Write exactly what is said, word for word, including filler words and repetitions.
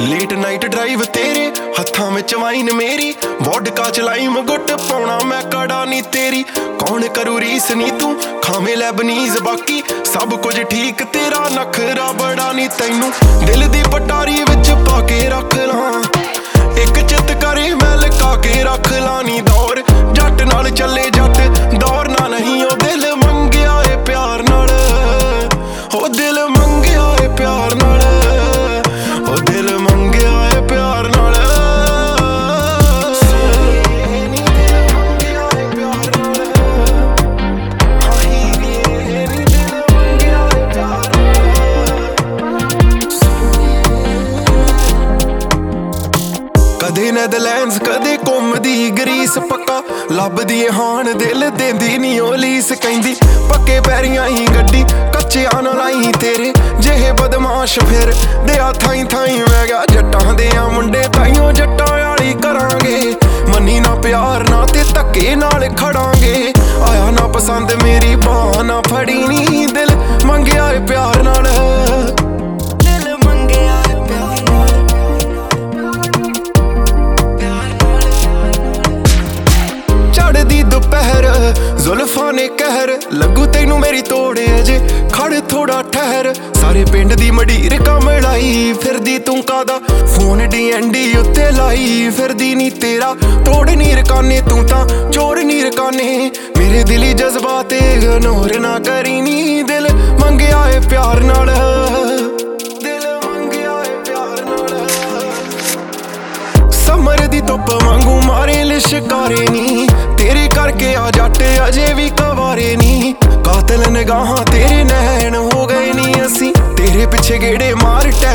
late night drive ਤੇਰੇ ਹੱਥਾਂ ਵਿੱਚ ਵਾਈਨ ਮੇਰੀ ਵੋਡਕਾ ਚ ਲਾਈਮ ਗੁੱਟ ਪਾਉਣਾ ਮੈਂ ਕੜਾ ਨੀ ਤੇਰੀ ਕੌਣ ਕਰੂ ਰੀਸ ਨੀ ਤੂੰ ਖਾਵੇਂ ਲੈਬਨੀਜ਼ ਬਾਕੀ ਸਭ ਕੁਝ ਠੀਕ ਤੇਰਾ ਨਖਰਾ ਬੜਾ ਨੀ ਤੈਨੂੰ ਦਿਲ ਦੀ ਪਟਾਰੀ ਵਿੱਚ ਪਾ ਕੇ ਰੱਖ ਲਾਂ ਇੱਕ ਚਿੱਤ ਕਰੇ ਮੈਂ ਲਕਾ ਕੇ ਰੱਖ ਲਾਂ ਨੀ ਦੌਰ ਜੱਟ ਨਾਲ ਚੱਲੇ ਜੱਟ ਦੌੜਨਾ ਨਹੀਂ ਉਹ ਦਿਲ ਮੰਗਿਆ ਏ ਪਿਆਰ ਨਾਲ ਉਹ ਦਿਲ ਮੰਗਿਆ ਏ ਪਿਆਰ ਨਾਲ ਉਹ ਦਿਲ ਮੰਗਿਆ ਏ ਪਿਆਰ ਨਾਲ ਕਦੇ ਨੈਦਰਲੈਂਡਸ ਕਦੇ ਘੁੰਮਦੀ ਗਰੀਸ ਪੱਕਾ ਲੱਭਦੀ ਏ ਹਾਣ ਦਿਲ ਦੇਂਦੀ ਨੀ ਉਹ ਲੀਸ ਕਹਿੰਦੀ ਪੱਕੇ ਪੈਰੀਆਂ ਹੀ ਗੱਡੀ ਕੱਚਿਆਂ ਨਾਲ ਆਈ ਤੇਰੇ ਜਿਹੇ ਬਦਮਾਸ਼ ਫਿਰ ਦਿਆ ਥਾਈ ਥਾਈ ਮੈਂ ਗਿਆ ਜੱਟਾਂ ਦੇ ਆ ਮੁੰਡੇ ਤਾਈਓ ਜੱਟਾਂ ਵਾਲੀ ਕਰਾਂਗੇ ਮੰਨੀ ਨਾ ਪਿਆਰ ਨਾ ਤੇ ਧੱਕੇ ਨਾਲ ਖੜਾਂਗੇ ਆਇਆ ਨਾ ਪਸੰਦ ਮੇਰੀ ਬਾਂਹ ਨਾ ਫੜੀ ਨੀ ਦਿਲ ਮੰਗਿਆ ਏ ਪਿਆਰ ਨਾਲ ਚੜ੍ਹਦੀ ਦੁਪਹਿਰ ਜ਼ੁਲਫਾਂ ਨੇ ਕਹਿਰ ਲੱਗੂ ਤੈਨੂੰ ਮੇਰੀ ਤੋੜੇ ਅਜੇ ਖੜ ਥੋੜਾ ਠਹਿਰ ਸਾਰੇ ਪਿੰਡ ਦੀ ਮਡੀਰ ਕਮਲਾਈ ਫਿਰਦੀ ਤੂੰ ਕਾਦਾ ਫੋਨ ਡੀ ਐਨ ਡੀ ਉੱਤੇ ਲਾਈ ਫਿਰਦੀ ਨੀ ਤੇਰਾ ਤੋੜ ਨੀ ਰਕਾਨੇ ਤੂੰ ਤਾਂ ਚੋਰ ਨੀ ਰਕਾਨੇ ਮੇਰੇ ਦਿਲੀ ਜਜ਼ਬਾਤ ਇਗਨੋਰ ਨਾ ਕਰੀ ਨੀ ਦਿਲ ਮੰਗਿਆ ਏ ਪਿਆਰ ਨਾਲ ਦਿਲ ਮੰਗਿਆ ਏ ਪਿਆਰ ਨਾਲ ਸਮਰ ਦੀ ਧੁੱਪ ਵਾਂਗੂ ਮਾਰੇ ਲਿਸ਼ਕਾਰੇ ਨੀ ਤੇਰੇ ਕਰਕੇ ਆ ਜੱਟ ਅਜੇ ਵੀ ਕਵਾਰੇ ਨੀ ਕਾਤਲ ਨਿਗਾਹਾਂ ਤੇਰੇ ਨੈਣ ਹੋ ਗਏ ਨੀ ਅਸੀਂ ਤੇਰੇ ਪਿੱਛੇ ਗੇੜੇ ਮਾਰ